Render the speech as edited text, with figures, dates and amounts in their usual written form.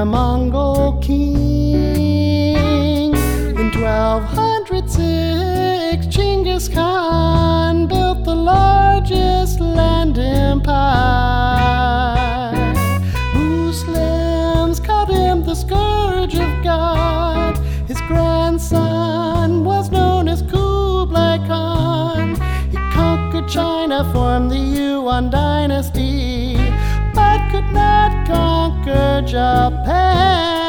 a Mongol king. In 1206, Genghis Khan built the largest land empire. Muslims called him the scourge of God. His grandson was known as Kublai Khan. He conquered China, formed the Yuan dynasty, but could not conquer Japan.